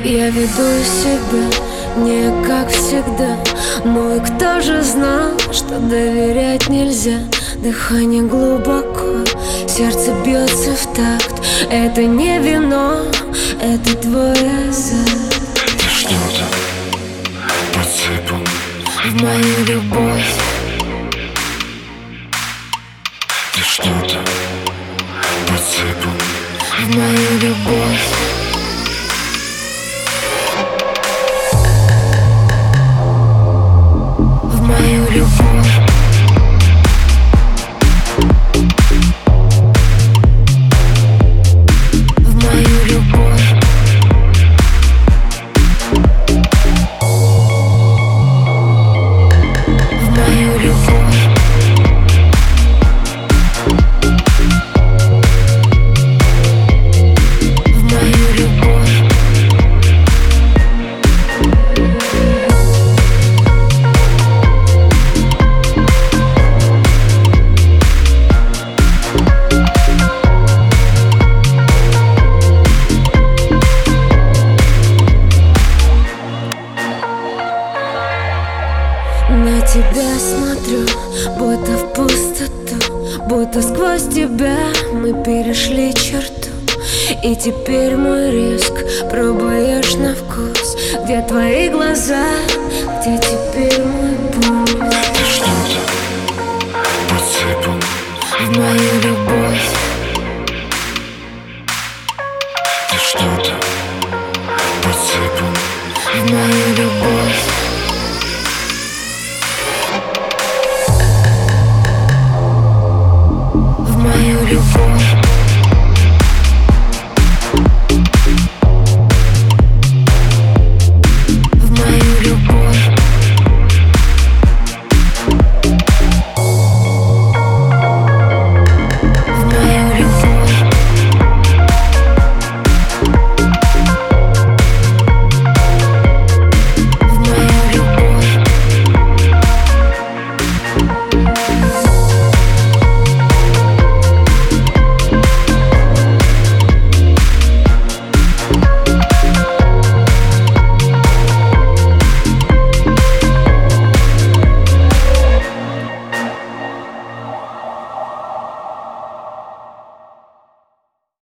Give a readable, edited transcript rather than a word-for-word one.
Я веду себя не как всегда. Ну и кто же знал, что доверять нельзя? Дыхание глубоко, сердце бьется в такт. Это не вино, это твой азарт. Ты что-то подсыпал В мою любовь. Ты что-то подсыпал В мою любовь. В мою любовь. В мою любовь. В мою любовь. В мою любовь. На тебя смотрю, будто в пустоту, будто сквозь тебя мы перешли черту. И теперь мой риск пробуешь на вкус. Где твои глаза, где теперь мой путь? Ты что-то подсыпал В мою любовь.